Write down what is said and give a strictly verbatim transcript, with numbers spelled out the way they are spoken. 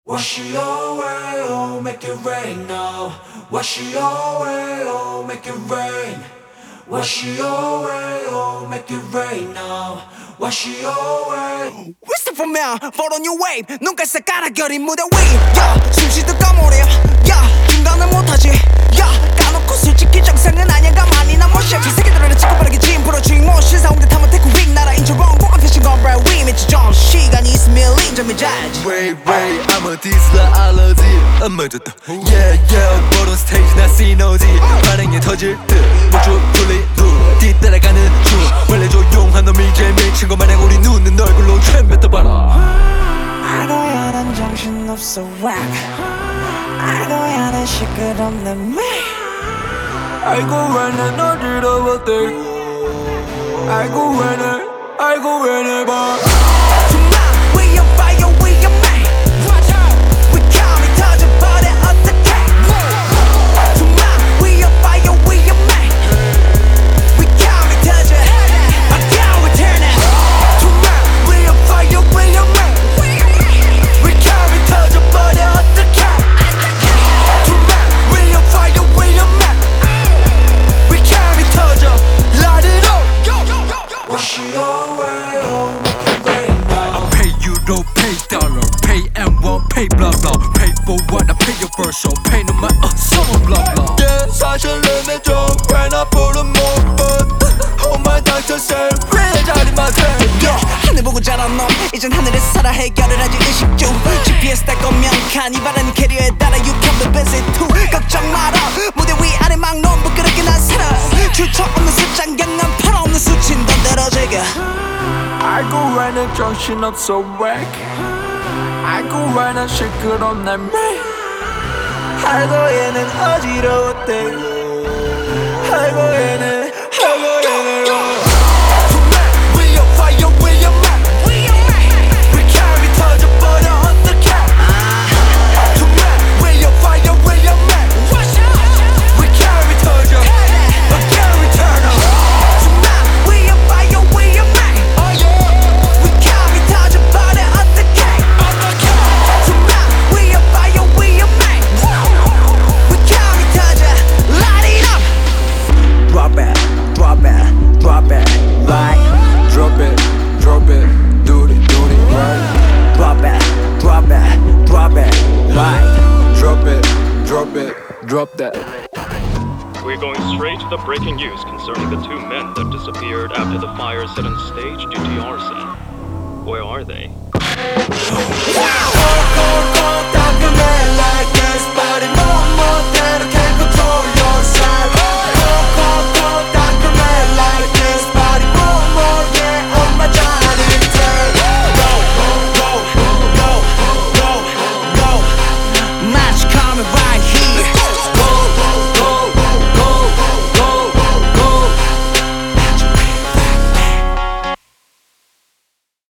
Wash it away, oh, make it rain now. Wash it away, oh, make it rain. Wash it away, oh, make it rain now. Wash it away. 위스퍼면 fall on your wave. 눈깔색 깔아결인 무대 위. Yeah, 숨쉬도 까모려. Yeah, 중단을 못하지. Yeah, 까놓고 솔직히 정상은 아니야. 가만히 난 모셔. 저 새끼들은 찍고 빠르게 짐 풀어 주인 모 신사홍대 타면 테크 윅 나라 인처럼 고가 패신 건 브라이 위 미치 좀 시간이 있으면 인점이 자지. Wait wait I'm a diesel allergy 엄마졌다 Yeah yeah 보던 스테이지 나 시너지 반응이 터질 듯 목줄 돌리 눈 뒤따라가는 중 원래 조용한 놈이 제일 미친 것 마냥 우리 눈은 얼굴로 촤 뱉어봐라 알고야 난 정신없어 whack 알고야 난 시끄럽네 매 알고 왜 난 어지러워 돼 알고 왜 날 알고 왜 날 봐 Tonight we on fire we on man Watch out we coming 터져버려 어떡해 Tonight we on fire we on man We coming 터져 I can't return it Tonight we on fire we on man We coming 터져버려 어떡해 Tonight we on fire we on man We coming 터져 Light it up Wash it away, oh, make it rain now. I pay euro, pay dollar, pay M one, pay blah blah Pay for what I pay your first so pay no matter uh, someone blah blah Yeah, 사실은 내 좀 when I put a more but Hold my doctor say real 자리만 돼 하늘 보고 자란 놈 이젠 하늘에서 살아 해결을 하지 의식 중 지피에스 달 거면 칸 이 바라는 캐리어에 따라 you can be busy too 걱정 마라 무대 위 아래 막놈 부끄럽게 난 살아 출처 없는 숫장 강남 팔 없는 수친 돈 들어제가 알고 왜 내 정신없어 whack 알고 왜 난 시끄럽네 매 알고 얘는 어지러워 대 알고 얘는 알고 얘는 Tonight we on fire we on man We carry 터져버려 어떡해 Tonight we on fire we on man We carry 터져 I can't return up Tonight we on fire we on man We carry 터져버려 어떡해 Tonight we on fire we on man We carry 터져 Light it up Drop it, drop it, drop it, right Drop it, drop it, do it, do it right Drop it, drop it, drop it, right Drop it, drop it, drop that We're going straight to the breaking news concerning the two men that disappeared after the fire set on stage due to arson. Where are they? Wow!